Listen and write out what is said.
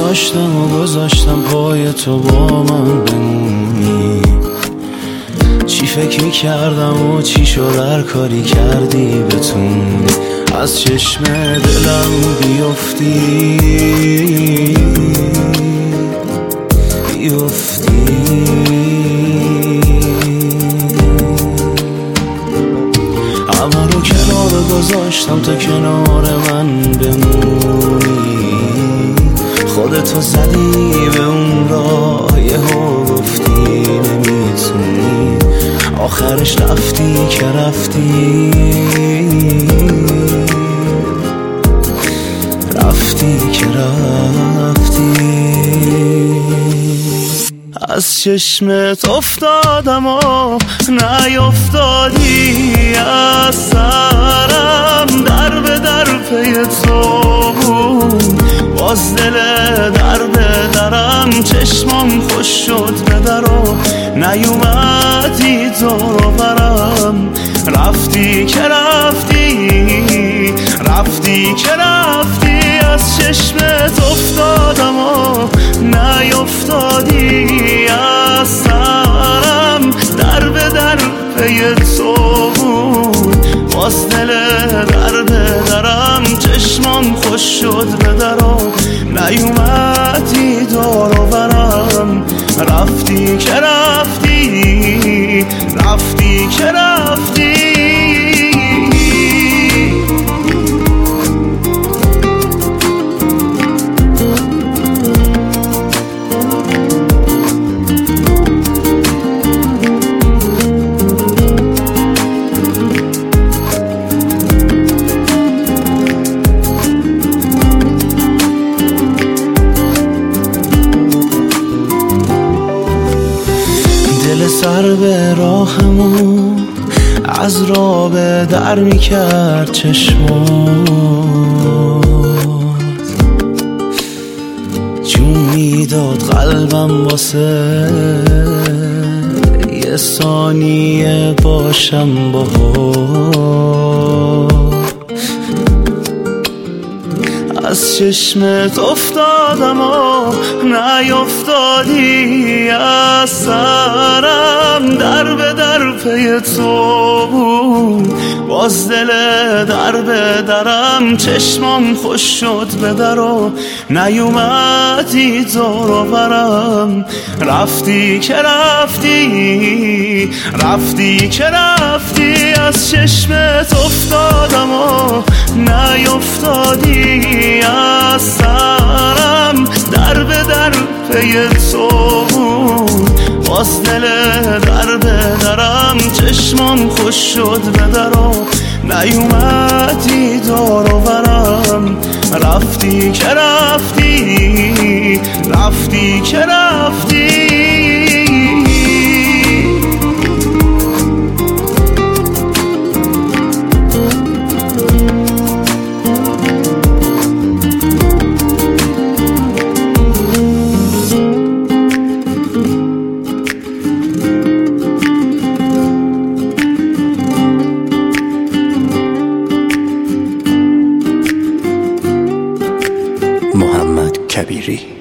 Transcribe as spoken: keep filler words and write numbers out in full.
گذاشتم و گذاشتم پای تو با من بمونی. چی فکر میکردم و چی شد هر کاری کردی بتونی از چشم دلم بیفتی بیفتی. همه رو کنار گذاشتم تا کنار من بمونی. خودتو زدی به اون راه یهو گفتی نمیتونی. آخرش رفتی که رفتی رفتی که رفتی. از چشمت افتادم و نیفتادی از سرم. در به در پی تو بود باز دل در به درم. چشمام خوش شد به در و نیومدی دور برم. رفتی که رفتی رفتی که رفتی. از چشمت افتادم و نیفتادی از سرم. در به در پی تو بود باز دل در به درم. چشمام خوش شد به در و نیومدی دور برم. رفتی که رفتی رفتی که رفتی. دل سر به راهمون از راه به در میکرد چشمات. جون میداد قلبم واسه یه ثانیه باشم باهات. از چشمت افتادم و نیفتادی از سرم. در به در پی تو بود باز دل در به درم. چشمام خوش شد به در و نیومدی دور برم. رفتی که رفتی رفتی که رفتی. از چشمت افتادم و نیفتادی از سرم. در به در پی تو بود باز دل در به درم. چشمام خوش شد به در و نیومدی دور برم. رفتی که رفتی رفتی که رفتی. محمد کبیری.